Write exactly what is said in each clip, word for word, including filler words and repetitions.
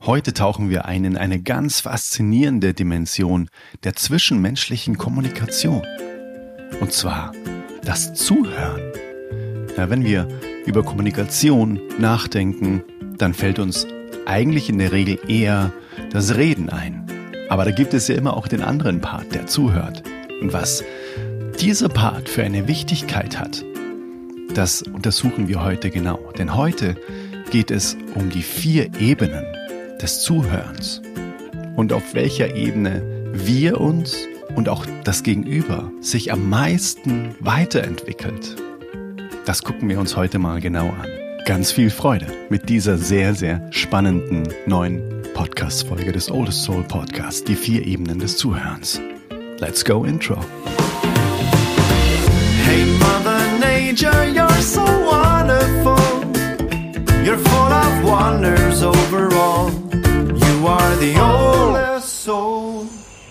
Heute tauchen wir ein in eine ganz faszinierende Dimension der zwischenmenschlichen Kommunikation. Und zwar das Zuhören. Ja, wenn wir über Kommunikation nachdenken, dann fällt uns eigentlich in der Regel eher das Reden ein. Aber da gibt es ja immer auch den anderen Part, der zuhört. Und was dieser Part für eine Wichtigkeit hat, das untersuchen wir heute genau. Denn heute geht es um die vier Ebenen des Zuhörens und auf welcher Ebene wir uns und auch das Gegenüber sich am meisten weiterentwickelt. Das gucken wir uns heute mal genau an. Ganz viel Freude mit dieser sehr, sehr spannenden neuen Podcast-Folge des Oldest Soul Podcast, die vier Ebenen des Zuhörens. Let's go Intro. Hey Mother Nature, you're so wonderful. You're full of wonders overall. You are the oldest soul.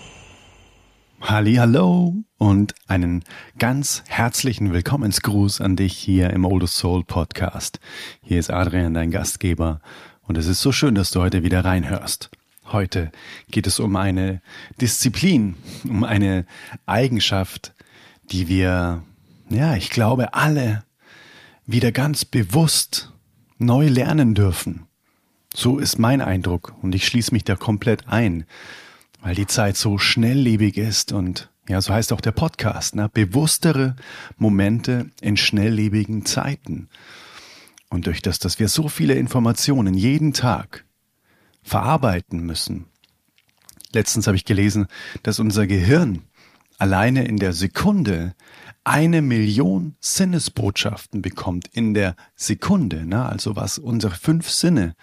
Hallihallo und einen ganz herzlichen Willkommensgruß an dich hier im Oldest Soul Podcast. Hier ist Adrian, dein Gastgeber, und es ist so schön, dass du heute wieder reinhörst. Heute geht es um eine Disziplin, um eine Eigenschaft, die wir, ja, ich glaube, alle wieder ganz bewusst neu lernen dürfen. So ist mein Eindruck und ich schließe mich da komplett ein, weil die Zeit so schnelllebig ist und ja, so heißt auch der Podcast, ne? Bewusstere Momente in schnelllebigen Zeiten. Und durch das, dass wir so viele Informationen jeden Tag verarbeiten müssen. Letztens habe ich gelesen, dass unser Gehirn alleine in der Sekunde eine Million Sinnesbotschaften bekommt. In der Sekunde, ne? Also was unsere fünf Sinne,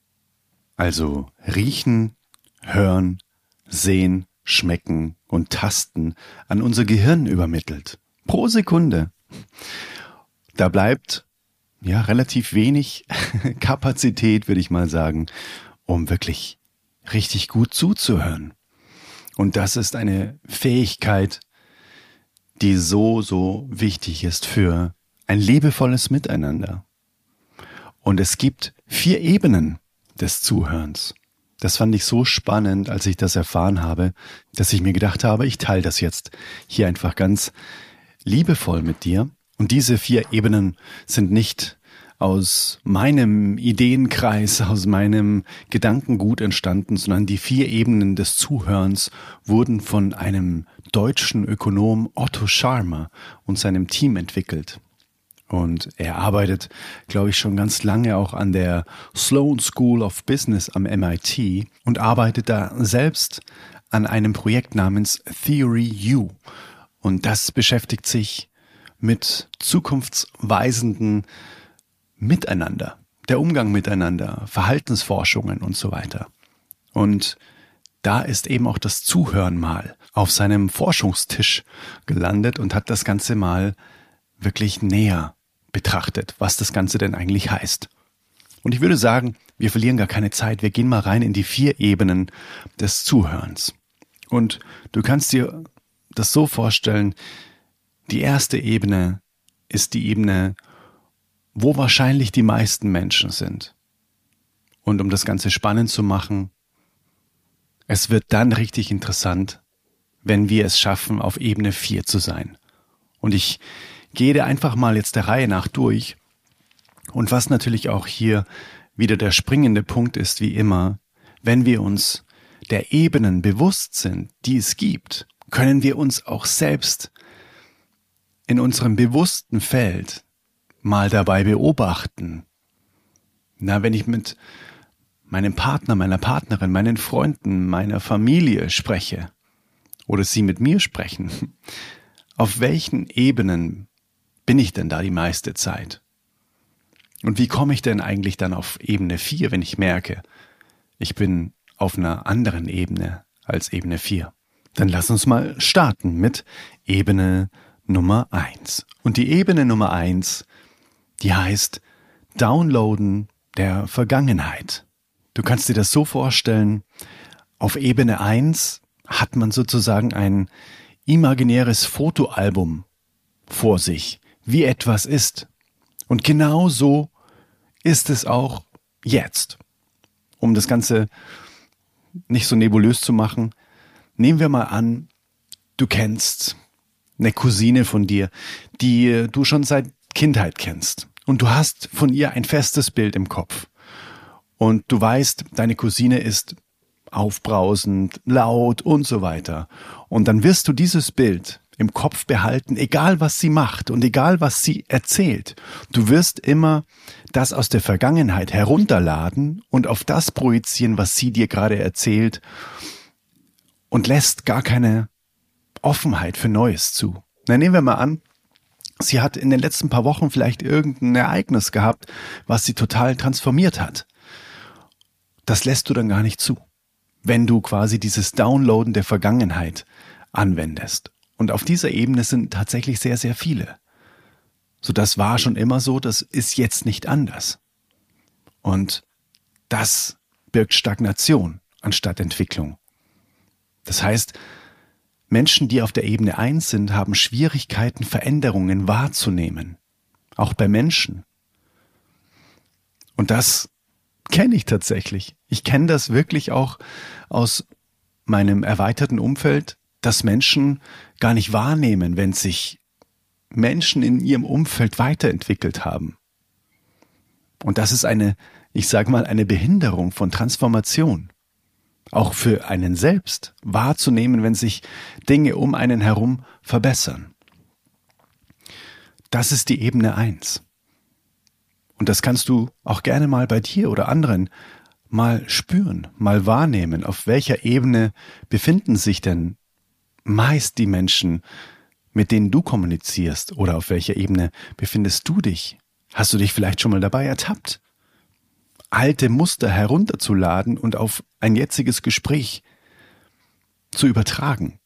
also riechen, hören, sehen, schmecken und tasten, an unser Gehirn übermittelt. Pro Sekunde. Da bleibt ja relativ wenig Kapazität, würde ich mal sagen, um wirklich richtig gut zuzuhören. Und das ist eine Fähigkeit, die so, so wichtig ist für ein liebevolles Miteinander. Und es gibt vier Ebenen des Zuhörens. Das fand ich so spannend, als ich das erfahren habe, dass ich mir gedacht habe, ich teile das jetzt hier einfach ganz liebevoll mit dir. Und diese vier Ebenen sind nicht aus meinem Ideenkreis, aus meinem Gedankengut entstanden, sondern die vier Ebenen des Zuhörens wurden von einem deutschen Ökonom Otto Scharmer und seinem Team entwickelt. Und er arbeitet, glaube ich, schon ganz lange auch an der Sloan School of Business am M I T und arbeitet da selbst an einem Projekt namens Theory U. Und das beschäftigt sich mit zukunftsweisenden Miteinander, der Umgang miteinander, Verhaltensforschungen und so weiter. Und da ist eben auch das Zuhören mal auf seinem Forschungstisch gelandet und hat das Ganze mal wirklich näher betrachtet, was das Ganze denn eigentlich heißt. Und ich würde sagen, wir verlieren gar keine Zeit, wir gehen mal rein in die vier Ebenen des Zuhörens. Und du kannst dir das so vorstellen, die erste Ebene ist die Ebene, wo wahrscheinlich die meisten Menschen sind. Und um das Ganze spannend zu machen, es wird dann richtig interessant, wenn wir es schaffen, auf Ebene vier zu sein. Und ich gehe dir einfach mal jetzt der Reihe nach durch. Und was natürlich auch hier wieder der springende Punkt ist, wie immer, wenn wir uns der Ebenen bewusst sind, die es gibt, können wir uns auch selbst in unserem bewussten Feld mal dabei beobachten. Na, wenn ich mit meinem Partner, meiner Partnerin, meinen Freunden, meiner Familie spreche oder sie mit mir sprechen, auf welchen Ebenen bin ich denn da die meiste Zeit? Und wie komme ich denn eigentlich dann auf Ebene vier, wenn ich merke, ich bin auf einer anderen Ebene als Ebene vier? Dann lass uns mal starten mit Ebene Nummer eins. Und die Ebene Nummer eins, die heißt Downloaden der Vergangenheit. Du kannst dir das so vorstellen, auf Ebene eins hat man sozusagen ein imaginäres Fotoalbum vor sich, wie etwas ist. Und genau so ist es auch jetzt. um das Ganze nicht so nebulös zu machen, nehmen wir mal an, du kennst eine Cousine von dir, die du schon seit Kindheit kennst. Und du hast von ihr ein festes Bild im Kopf. Und du weißt, deine Cousine ist aufbrausend, laut und so weiter. Und dann wirst du dieses Bild im Kopf behalten, egal was sie macht und egal was sie erzählt. Du wirst immer das aus der Vergangenheit herunterladen und auf das projizieren, was sie dir gerade erzählt, und lässt gar keine Offenheit für Neues zu. Na, nehmen wir mal an, sie hat in den letzten paar Wochen vielleicht irgendein Ereignis gehabt, was sie total transformiert hat. Das lässt du dann gar nicht zu, wenn du quasi dieses Downloaden der Vergangenheit anwendest. Und auf dieser Ebene sind tatsächlich sehr, sehr viele. So, das war schon immer so, das ist jetzt nicht anders. Und das birgt Stagnation anstatt Entwicklung. Das heißt, Menschen, die auf der Ebene eins sind, haben Schwierigkeiten, Veränderungen wahrzunehmen. Auch bei Menschen. Und das kenne ich tatsächlich. Ich kenne das wirklich auch aus meinem erweiterten Umfeld, dass Menschen gar nicht wahrnehmen, wenn sich Menschen in ihrem Umfeld weiterentwickelt haben. Und das ist eine, ich sage mal, eine Behinderung von Transformation. Auch für einen selbst wahrzunehmen, wenn sich Dinge um einen herum verbessern. Das ist die Ebene eins. Und das kannst du auch gerne mal bei dir oder anderen mal spüren, mal wahrnehmen. Auf welcher Ebene befinden sich denn meist die Menschen, mit denen du kommunizierst? Oder auf welcher Ebene befindest du dich? Hast du dich vielleicht schon mal dabei ertappt, alte Muster herunterzuladen und auf ein jetziges Gespräch zu übertragen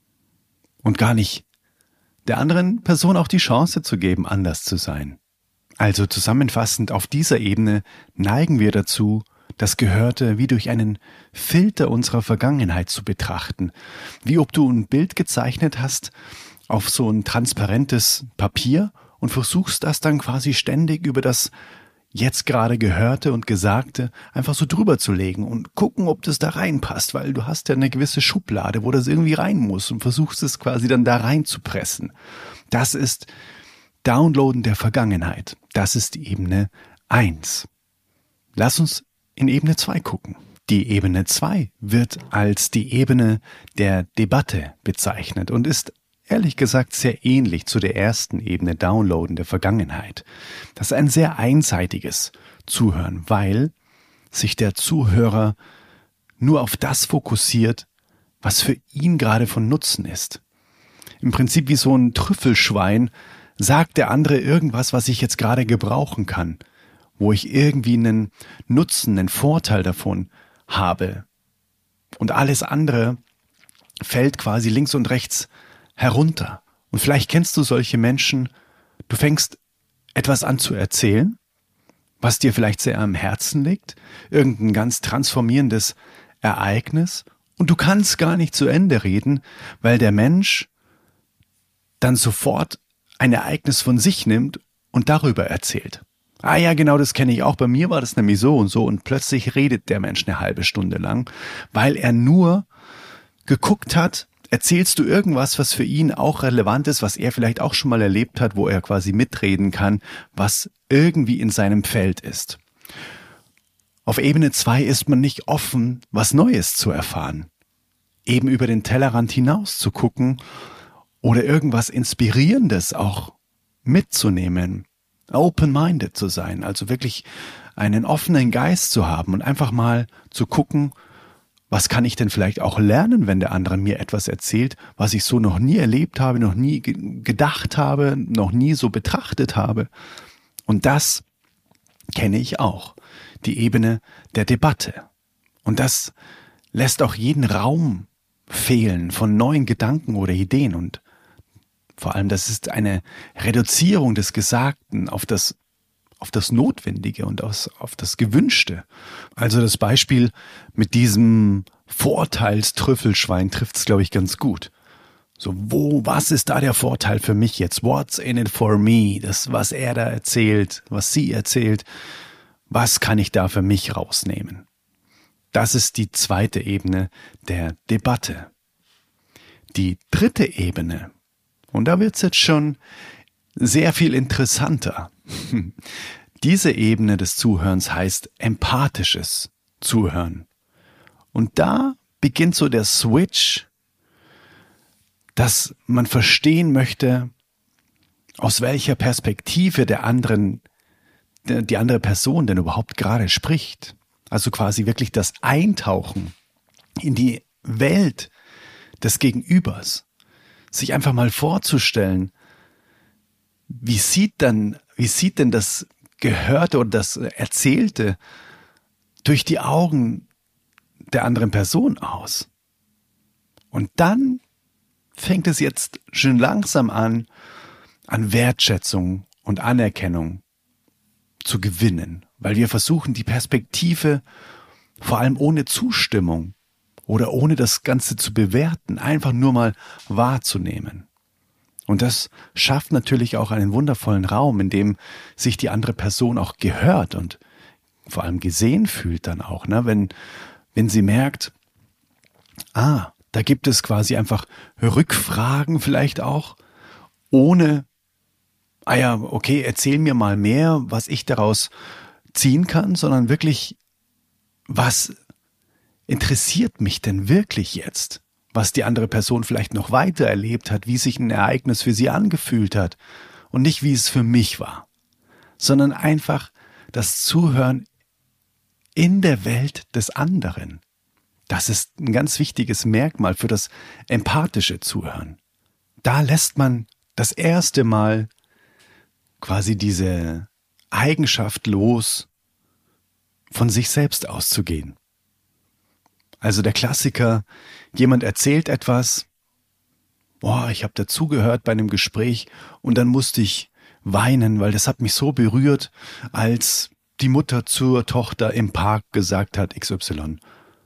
und gar nicht der anderen Person auch die Chance zu geben, anders zu sein? Also zusammenfassend, auf dieser Ebene neigen wir dazu, das Gehörte wie durch einen Filter unserer Vergangenheit zu betrachten, wie ob du ein Bild gezeichnet hast auf so ein transparentes Papier und versuchst das dann quasi ständig über das jetzt gerade Gehörte und Gesagte einfach so drüber zu legen und gucken, ob das da reinpasst, weil du hast ja eine gewisse Schublade, wo das irgendwie rein muss, und versuchst es quasi dann da reinzupressen. Das ist Downloaden der Vergangenheit. Das ist die Ebene eins. Lass uns in Ebene zwei gucken. Die Ebene zwei wird als die Ebene der Debatte bezeichnet und ist ehrlich gesagt sehr ähnlich zu der ersten Ebene, Downloaden der Vergangenheit. Das ist ein sehr einseitiges Zuhören, weil sich der Zuhörer nur auf das fokussiert, was für ihn gerade von Nutzen ist. Im Prinzip wie so ein Trüffelschwein sagt der andere irgendwas, was ich jetzt gerade gebrauchen kann, wo ich irgendwie einen Nutzen, einen Vorteil davon habe. Und alles andere fällt quasi links und rechts herunter. Und vielleicht kennst du solche Menschen, du fängst etwas an zu erzählen, was dir vielleicht sehr am Herzen liegt, irgendein ganz transformierendes Ereignis, und du kannst gar nicht zu Ende reden, weil der Mensch dann sofort ein Ereignis von sich nimmt und darüber erzählt. Ah ja, genau, das kenne ich auch. Bei mir war das nämlich so und so, und plötzlich redet der Mensch eine halbe Stunde lang, weil er nur geguckt hat, erzählst du irgendwas, was für ihn auch relevant ist, was er vielleicht auch schon mal erlebt hat, wo er quasi mitreden kann, was irgendwie in seinem Feld ist. Auf Ebene zwei ist man nicht offen, was Neues zu erfahren, eben über den Tellerrand hinaus zu gucken oder irgendwas Inspirierendes auch mitzunehmen, open-minded zu sein, also wirklich einen offenen Geist zu haben und einfach mal zu gucken, was kann ich denn vielleicht auch lernen, wenn der andere mir etwas erzählt, was ich so noch nie erlebt habe, noch nie ge- gedacht habe, noch nie so betrachtet habe. Und das kenne ich auch, die Ebene der Debatte. Und das lässt auch jeden Raum fehlen von neuen Gedanken oder Ideen. Und vor allem, das ist eine Reduzierung des Gesagten auf das auf das Notwendige und aus, auf das Gewünschte. Also das Beispiel mit diesem Vorteilstrüffelschwein trifft es, glaube ich, ganz gut. So, wo, was ist da der Vorteil für mich jetzt? What's in it for me? Das, was er da erzählt, was sie erzählt, was kann ich da für mich rausnehmen? Das ist die zweite Ebene der Debatte. Die dritte Ebene, und da wird es jetzt schon sehr viel interessanter. Diese Ebene des Zuhörens heißt empathisches Zuhören. Und da beginnt so der Switch, dass man verstehen möchte, aus welcher Perspektive der anderen, die andere Person denn überhaupt gerade spricht. Also quasi wirklich das Eintauchen in die Welt des Gegenübers. Sich einfach mal vorzustellen, wie sieht dann, wie sieht denn das Gehörte oder das Erzählte durch die Augen der anderen Person aus? Und dann fängt es jetzt schon langsam an, an Wertschätzung und Anerkennung zu gewinnen, weil wir versuchen, die Perspektive vor allem ohne Zustimmung oder ohne das Ganze zu bewerten, einfach nur mal wahrzunehmen. Und das schafft natürlich auch einen wundervollen Raum, in dem sich die andere Person auch gehört und vor allem gesehen fühlt dann auch, ne? Wenn, wenn sie merkt, ah, da gibt es quasi einfach Rückfragen vielleicht auch, ohne, ah ja, okay, erzähl mir mal mehr, was ich daraus ziehen kann, sondern wirklich, was interessiert mich denn wirklich jetzt? Was die andere Person vielleicht noch weiter erlebt hat, wie sich ein Ereignis für sie angefühlt hat und nicht, wie es für mich war, sondern einfach das Zuhören in der Welt des anderen. Das ist ein ganz wichtiges Merkmal für das empathische Zuhören. Da lässt man das erste Mal quasi diese Eigenschaft los, von sich selbst auszugehen. Also der Klassiker, jemand erzählt etwas, boah, ich habe dazugehört bei einem Gespräch und dann musste ich weinen, weil das hat mich so berührt, als die Mutter zur Tochter im Park gesagt hat, X Y.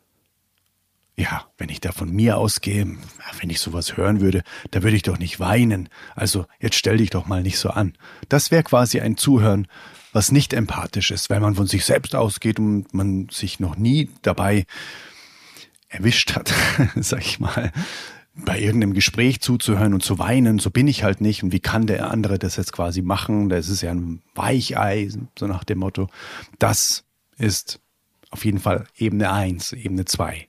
Ja, wenn ich da von mir ausgehe, wenn ich sowas hören würde, da würde ich doch nicht weinen. Also jetzt stell dich doch mal nicht so an. Das wäre quasi ein Zuhören, was nicht empathisch ist, weil man von sich selbst ausgeht und man sich noch nie dabei erwischt hat, sag ich mal, bei irgendeinem Gespräch zuzuhören und zu weinen, so bin ich halt nicht und wie kann der andere das jetzt quasi machen, das ist ja ein Weichei, so nach dem Motto. Das ist auf jeden Fall Ebene eins, Ebene zwei.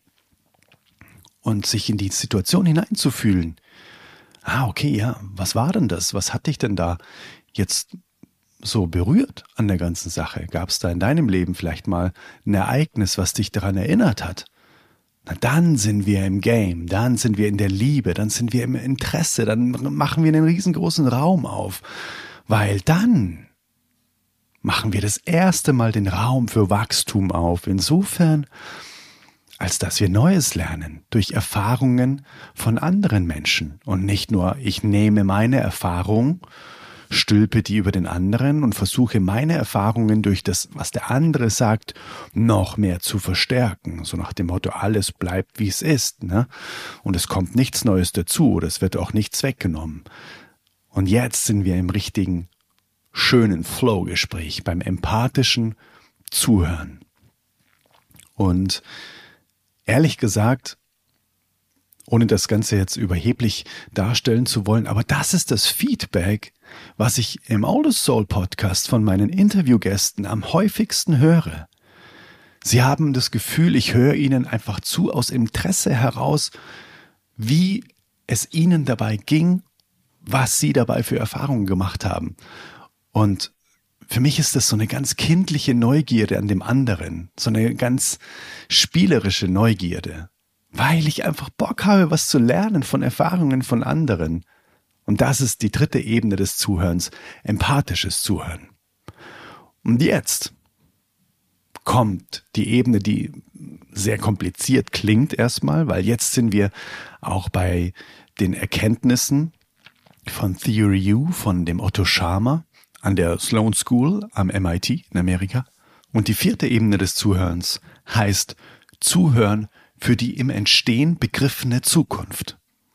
Und sich in die Situation hineinzufühlen. Ah, okay, ja, was war denn das? Was hat dich denn da jetzt so berührt an der ganzen Sache? Gab es da in deinem Leben vielleicht mal ein Ereignis, was dich daran erinnert hat? Na, dann sind wir im Game, dann sind wir in der Liebe, dann sind wir im Interesse, dann machen wir einen riesengroßen Raum auf, weil dann machen wir das erste Mal den Raum für Wachstum auf, insofern, als dass wir Neues lernen durch Erfahrungen von anderen Menschen und nicht nur, ich nehme meine Erfahrung, stülpe die über den anderen und versuche meine Erfahrungen durch das, was der andere sagt, noch mehr zu verstärken. So nach dem Motto, alles bleibt, wie es ist, ne? Und es kommt nichts Neues dazu oder es wird auch nichts weggenommen. Und jetzt sind wir im richtigen, schönen Flow-Gespräch, beim empathischen Zuhören. Und ehrlich gesagt, ohne das Ganze jetzt überheblich darstellen zu wollen, aber das ist das Feedback, was ich im Oldest Soul Podcast von meinen Interviewgästen am häufigsten höre. Sie haben das Gefühl, ich höre ihnen einfach zu aus Interesse heraus, wie es ihnen dabei ging, was sie dabei für Erfahrungen gemacht haben. Und für mich ist das so eine ganz kindliche Neugierde an dem anderen, so eine ganz spielerische Neugierde, weil ich einfach Bock habe, was zu lernen von Erfahrungen von anderen. Und das ist die dritte Ebene des Zuhörens, empathisches Zuhören. Und jetzt kommt die Ebene, die sehr kompliziert klingt erstmal, weil jetzt sind wir auch bei den Erkenntnissen von Theory U, von dem Otto Scharmer an der Sloan School am M I T in Amerika. Und die vierte Ebene des Zuhörens heißt Zuhören für die im Entstehen begriffene Zukunft.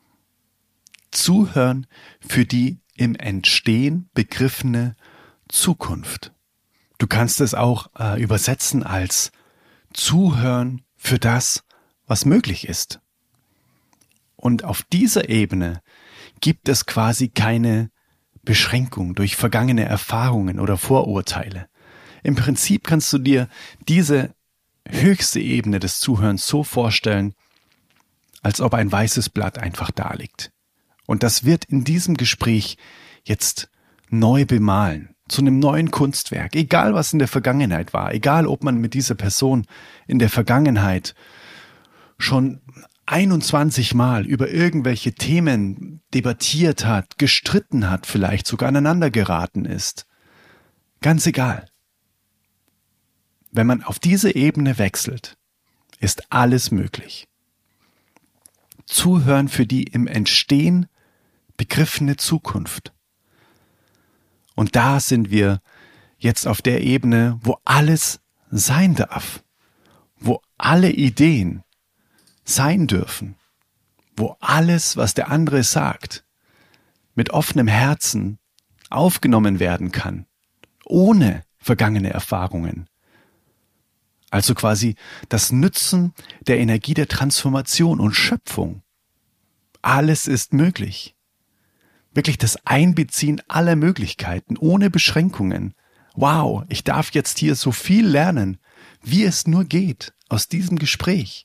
Zuhören für die im Entstehen begriffene Zukunft. Du kannst es auch äh, übersetzen als Zuhören für das, was möglich ist. Und auf dieser Ebene gibt es quasi keine Beschränkung durch vergangene Erfahrungen oder Vorurteile. Im Prinzip kannst du dir diese höchste Ebene des Zuhörens so vorstellen, als ob ein weißes Blatt einfach da liegt. Und das wird in diesem Gespräch jetzt neu bemalen, zu einem neuen Kunstwerk, egal was in der Vergangenheit war, egal ob man mit dieser Person in der Vergangenheit schon einundzwanzig Mal über irgendwelche Themen debattiert hat, gestritten hat, vielleicht sogar aneinander geraten ist. Ganz egal. Wenn man auf diese Ebene wechselt, ist alles möglich. Zuhören für die im Entstehen begriffene Zukunft. Und da sind wir jetzt auf der Ebene, wo alles sein darf, wo alle Ideen sein dürfen, wo alles, was der andere sagt, mit offenem Herzen aufgenommen werden kann, ohne vergangene Erfahrungen. Also quasi das Nützen der Energie der Transformation und Schöpfung. Alles ist möglich. Wirklich das Einbeziehen aller Möglichkeiten, ohne Beschränkungen. Wow, ich darf jetzt hier so viel lernen, wie es nur geht, aus diesem Gespräch.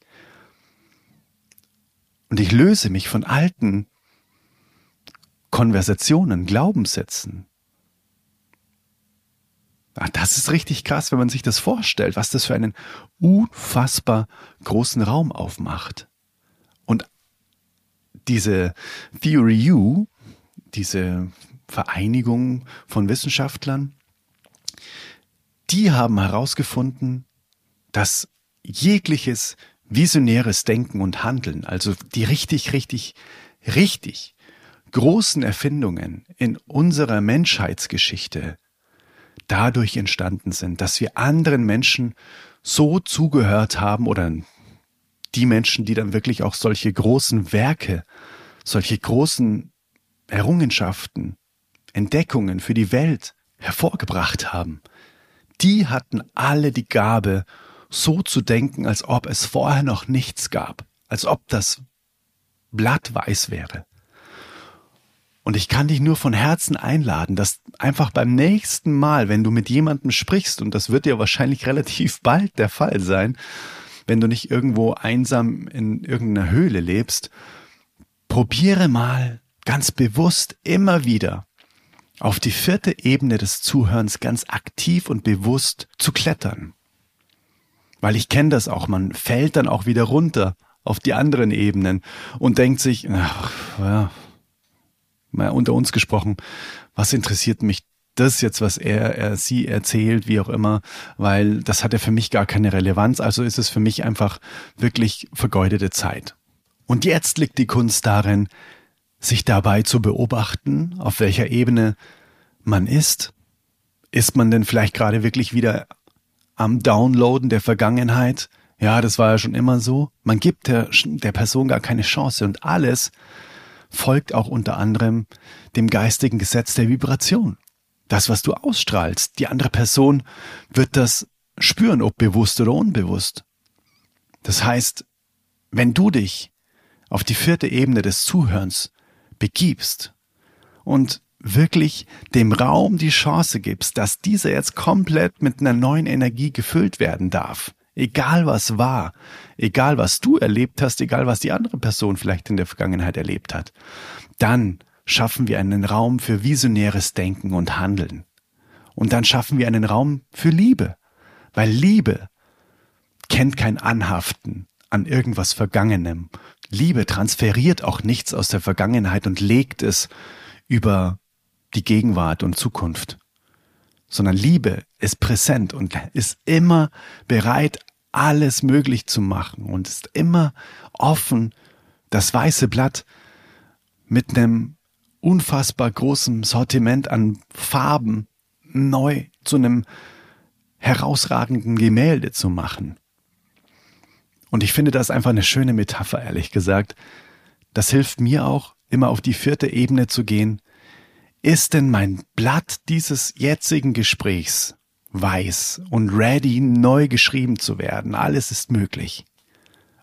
Und ich löse mich von alten Konversationen, Glaubenssätzen. Ach, das ist richtig krass, wenn man sich das vorstellt, was das für einen unfassbar großen Raum aufmacht. Und diese Theory U, diese Vereinigung von Wissenschaftlern, die haben herausgefunden, dass jegliches visionäres Denken und Handeln, also die richtig, richtig, richtig großen Erfindungen in unserer Menschheitsgeschichte dadurch entstanden sind, dass wir anderen Menschen so zugehört haben oder die Menschen, die dann wirklich auch solche großen Werke, solche großen Errungenschaften, Entdeckungen für die Welt hervorgebracht haben, die hatten alle die Gabe, so zu denken, als ob es vorher noch nichts gab, als ob das Blatt weiß wäre. Und ich kann dich nur von Herzen einladen, dass einfach beim nächsten Mal, wenn du mit jemandem sprichst, und das wird ja wahrscheinlich relativ bald der Fall sein, wenn du nicht irgendwo einsam in irgendeiner Höhle lebst, probiere mal ganz bewusst immer wieder auf die vierte Ebene des Zuhörens ganz aktiv und bewusst zu klettern. Weil ich kenne das auch, man fällt dann auch wieder runter auf die anderen Ebenen und denkt sich, ach, ja, mal unter uns gesprochen, was interessiert mich das jetzt, was er, er, sie erzählt, wie auch immer, weil das hat ja für mich gar keine Relevanz, also ist es für mich einfach wirklich vergeudete Zeit. Und jetzt liegt die Kunst darin, sich dabei zu beobachten, auf welcher Ebene man ist. Ist man denn vielleicht gerade wirklich wieder am Downloaden der Vergangenheit? Ja, das war ja schon immer so. Man gibt der, der Person gar keine Chance und alles folgt auch unter anderem dem geistigen Gesetz der Vibration. Das, was du ausstrahlst, die andere Person wird das spüren, ob bewusst oder unbewusst. Das heißt, wenn du dich auf die vierte Ebene des Zuhörens begibst und wirklich dem Raum die Chance gibst, dass dieser jetzt komplett mit einer neuen Energie gefüllt werden darf, egal was war, egal was du erlebt hast, egal was die andere Person vielleicht in der Vergangenheit erlebt hat, dann schaffen wir einen Raum für visionäres Denken und Handeln. Und dann schaffen wir einen Raum für Liebe, weil Liebe kennt kein Anhaften an irgendwas Vergangenem. Liebe transferiert auch nichts aus der Vergangenheit und legt es über die Gegenwart und Zukunft, sondern Liebe ist präsent und ist immer bereit, alles möglich zu machen und ist immer offen, das weiße Blatt mit einem unfassbar großen Sortiment an Farben neu zu einem herausragenden Gemälde zu machen. Und ich finde das einfach eine schöne Metapher, ehrlich gesagt. Das hilft mir auch, immer auf die vierte Ebene zu gehen. Ist denn mein Blatt dieses jetzigen Gesprächs weiß und ready, neu geschrieben zu werden? Alles ist möglich.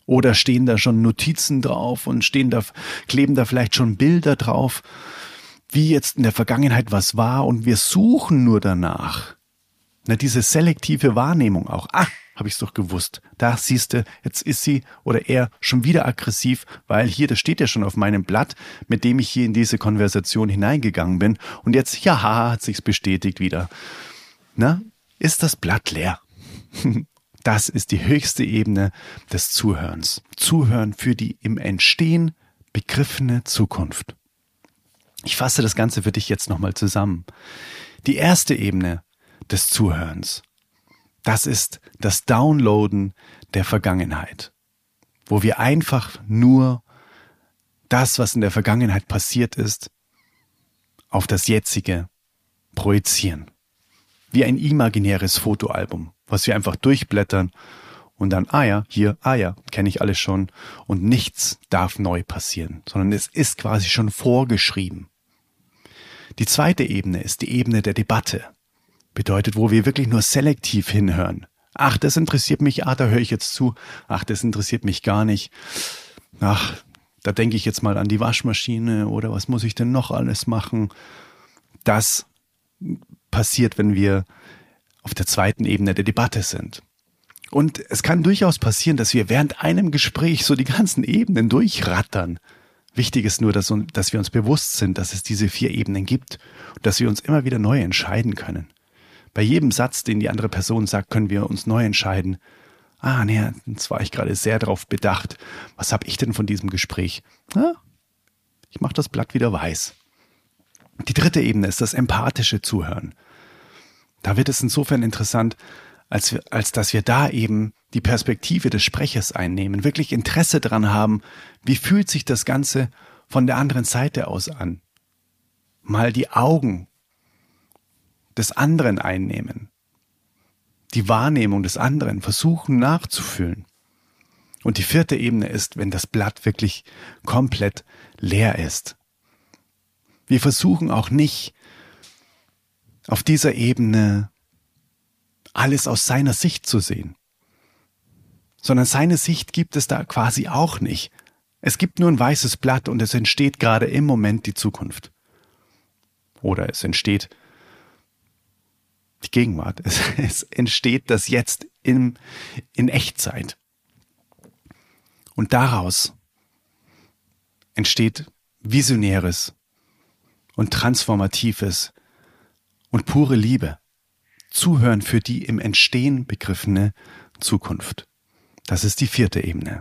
Oder stehen da schon Notizen drauf und stehen da, kleben da vielleicht schon Bilder drauf, wie jetzt in der Vergangenheit was war und wir suchen nur danach. Na, diese selektive Wahrnehmung auch. Ah, habe ich es doch gewusst. Da siehst du, jetzt ist sie oder er schon wieder aggressiv, weil hier, das steht ja schon auf meinem Blatt, mit dem ich hier in diese Konversation hineingegangen bin. Und jetzt, ja, hat sich's bestätigt wieder. Na, ist das Blatt leer? Das ist die höchste Ebene des Zuhörens. Zuhören für die im Entstehen begriffene Zukunft. Ich fasse das Ganze für dich jetzt nochmal zusammen. Die erste Ebene des Zuhörens, das ist das Downloaden der Vergangenheit, wo wir einfach nur das, was in der Vergangenheit passiert ist, auf das Jetzige projizieren. Wie ein imaginäres Fotoalbum, was wir einfach durchblättern und dann, ah ja, hier, ah ja, kenne ich alles schon und nichts darf neu passieren, sondern es ist quasi schon vorgeschrieben. Die zweite Ebene ist die Ebene der Debatte. Bedeutet, wo wir wirklich nur selektiv hinhören. Ach, das interessiert mich, ah, da höre ich jetzt zu. Ach, das interessiert mich gar nicht. Ach, da denke ich jetzt mal an die Waschmaschine oder was muss ich denn noch alles machen? Das passiert, wenn wir auf der zweiten Ebene der Debatte sind. Und es kann durchaus passieren, dass wir während einem Gespräch so die ganzen Ebenen durchrattern. Wichtig ist nur, dass, dass wir uns bewusst sind, dass es diese vier Ebenen gibt und dass wir uns immer wieder neu entscheiden können. Bei jedem Satz, den die andere Person sagt, können wir uns neu entscheiden. Ah, nee, jetzt war ich gerade sehr darauf bedacht. Was habe ich denn von diesem Gespräch? Ah, ich mache das Blatt wieder weiß. Die dritte Ebene ist das empathische Zuhören. Da wird es insofern interessant, als, wir, als dass wir da eben die Perspektive des Sprechers einnehmen, wirklich Interesse daran haben, wie fühlt sich das Ganze von der anderen Seite aus an. Mal die Augen des anderen einnehmen, die Wahrnehmung des anderen versuchen nachzufühlen. Und die vierte Ebene ist, wenn das Blatt wirklich komplett leer ist. Wir versuchen auch nicht, auf dieser Ebene alles aus seiner Sicht zu sehen, sondern seine Sicht gibt es da quasi auch nicht. Es gibt nur ein weißes Blatt und es entsteht gerade im Moment die Zukunft. Oder es entsteht die Gegenwart. Es, es entsteht das Jetzt in, in Echtzeit. Und daraus entsteht Visionäres und Transformatives und pure Liebe. Zuhören für die im Entstehen begriffene Zukunft. Das ist die vierte Ebene.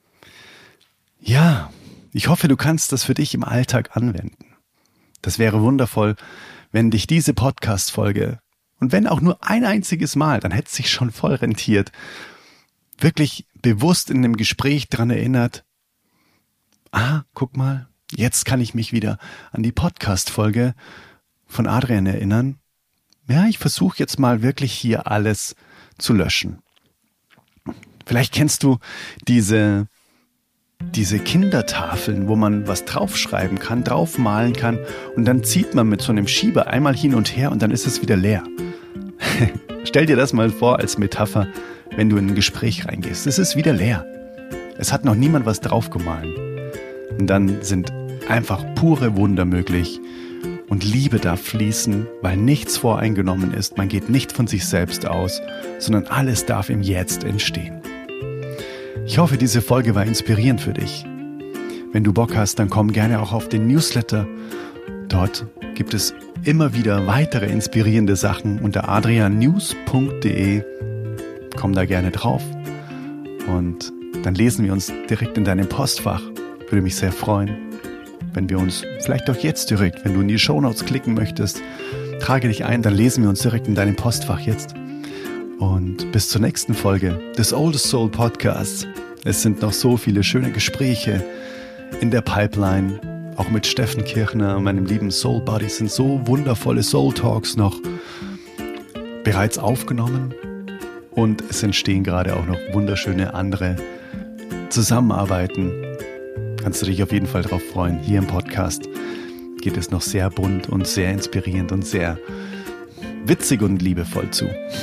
Ja, ich hoffe, du kannst das für dich im Alltag anwenden. Das wäre wundervoll, wenn dich diese Podcast-Folge, und wenn auch nur ein einziges Mal, dann hätte es sich schon voll rentiert, wirklich bewusst in einem Gespräch dran erinnert, ah, guck mal, jetzt kann ich mich wieder an die Podcast-Folge von Adrian erinnern. Ja, ich versuche jetzt mal wirklich hier alles zu löschen. Vielleicht kennst du diese, diese Kindertafeln, wo man was draufschreiben kann, draufmalen kann und dann zieht man mit so einem Schieber einmal hin und her und dann ist es wieder leer. Stell dir das mal vor als Metapher, wenn du in ein Gespräch reingehst. Es ist wieder leer. Es hat noch niemand was draufgemahlen. Und dann sind einfach pure Wunder möglich. Und Liebe darf fließen, weil nichts voreingenommen ist. Man geht nicht von sich selbst aus, sondern alles darf im Jetzt entstehen. Ich hoffe, diese Folge war inspirierend für dich. Wenn du Bock hast, dann komm gerne auch auf den Newsletter. Dort gibt es immer wieder weitere inspirierende Sachen unter adrian news punkt de. Komm da gerne drauf und dann lesen wir uns direkt in deinem Postfach. Würde mich sehr freuen, wenn wir uns vielleicht auch jetzt direkt, wenn du in die Shownotes klicken möchtest, trage dich ein, dann lesen wir uns direkt in deinem Postfach jetzt. Und bis zur nächsten Folge des Oldest Soul Podcasts. Es sind noch so viele schöne Gespräche in der Pipeline. Auch mit Steffen Kirchner, meinem lieben Soul Buddy, sind so wundervolle Soul Talks noch bereits aufgenommen. Und es entstehen gerade auch noch wunderschöne andere Zusammenarbeiten. Kannst du dich auf jeden Fall drauf freuen. Hier im Podcast geht es noch sehr bunt und sehr inspirierend und sehr witzig und liebevoll zu.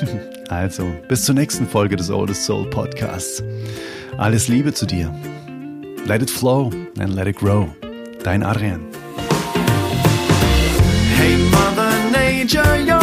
Also, bis zur nächsten Folge des Oldest Soul Podcasts. Alles Liebe zu dir. Let it flow and let it grow. Dein Adrian. Hey Mother Nature, you're